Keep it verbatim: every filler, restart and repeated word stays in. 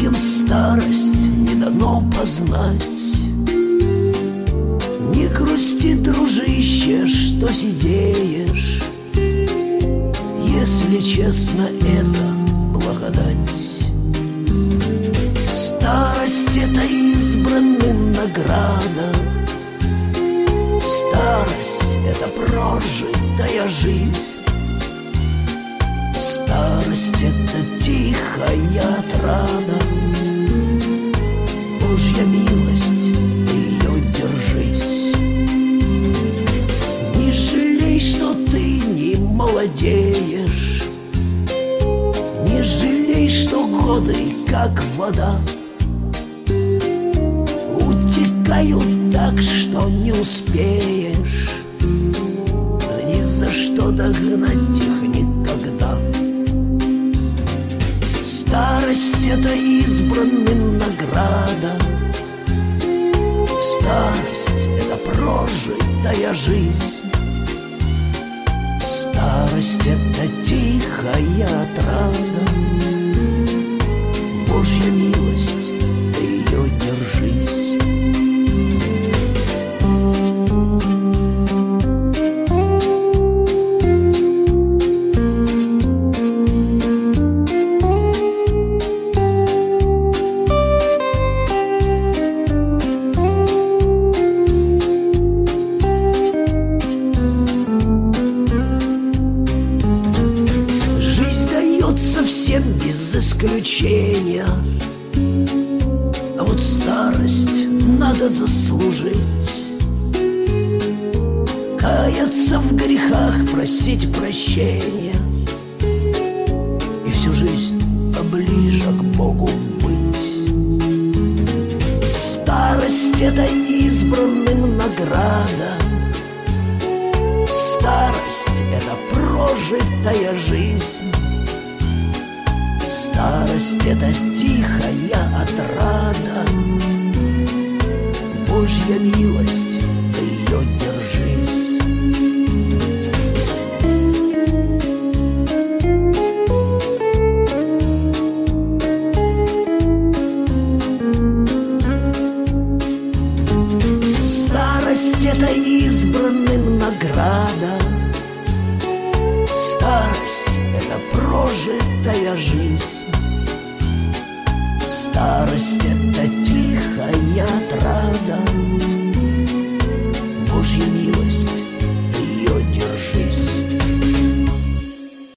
Многим старость не дано познать. Не грусти, дружище, что сидеешь, если честно, это благодать. Старость — это избранным награда. Старость — это прожитая жизнь. Старость — это тихая отрада. Божья милость, ты ее держись. Не жалей, что ты не молодеешь. Не жалей, что годы, как вода, утекают так, что не успеешь ни за что догнать их никогда. Старость — это избранным награда. Старость — это прожитая жизнь. Старость — это тихая отрада. Божья милость, ты ее держись. Всем без исключения, а вот старость надо заслужить. Каяться в грехах, просить прощения и всю жизнь поближе к Богу быть. Старость — это избранным награда. Старость — это прожитая жизнь. Старость — это тихая отрада. Божья милость, ты ее держись. Старость — это избранным награда. Старость — это прожитая жизнь. Старость — это тихая отрада.